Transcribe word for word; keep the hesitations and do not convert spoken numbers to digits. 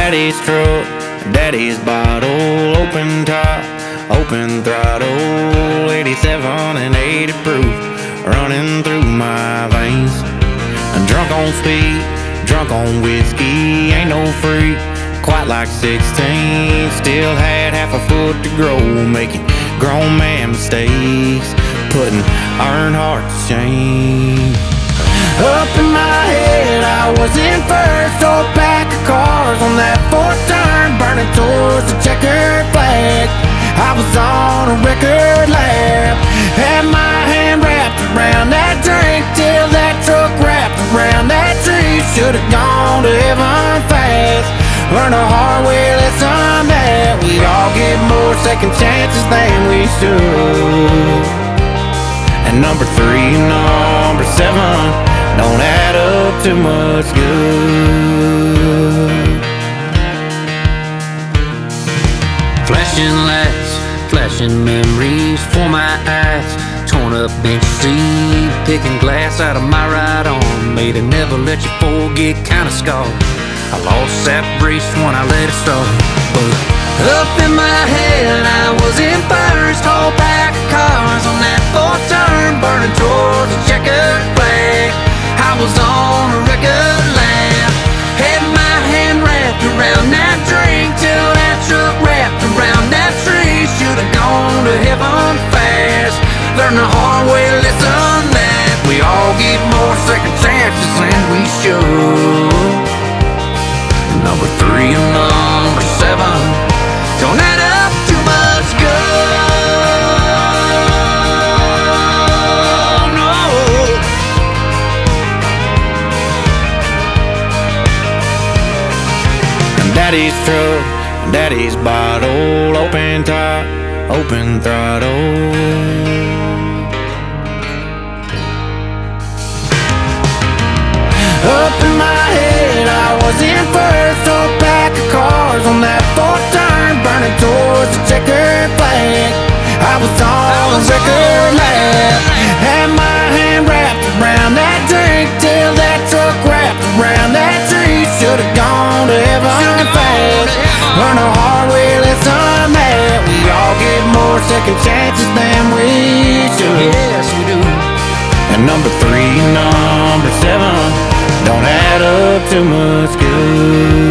Daddy's truck, daddy's bottle, open top, open throttle, eighty-seven and eighty proof, running through my veins. I'm drunk on speed, drunk on whiskey, ain't no freak, quite like sixteen. Still had half a foot to grow, making grown man mistakes, putting Earnhardt to shame. Up in my head, I was in first, old pack of cars on that fourth turn, burning towards the checkered flag. I was on a record lap, had my hand wrapped around that drink till that truck wrapped around that tree. Should've gone to heaven fast, learned a hard way lesson that we all get more second chances than we should. And number three and number seven don't add up to much good. Flashing lights, flashing memories for my eyes, torn up bench seat, picking glass out of my right arm, made a never let you forget kind of scar. I lost that brace when I let it start. But up in my head, I was in first, whole pack of cars on that fourth turn, burning towards the checkered flag. I was on a record lap, had my hand wrapped around that drink till that truck wrapped around that tree. Should've gone to heaven fast, learned the hard way lesson that we all get more second chances than we should. Number three and number seven don't add up too much good, no. Daddy's truck, daddy's bottle, open top, open throttle. Up in my head, I was in first, old pack of cars on that fourth turn, burning towards the checkered flag. I was on a record lap, had my hand wrapped around that drink till that truck wrapped around that tree. Should've gone to heaven fast, learn a hard way lesson that we all get more second chances than we should. Yes, we do. And number three, number seven don't add up too much good.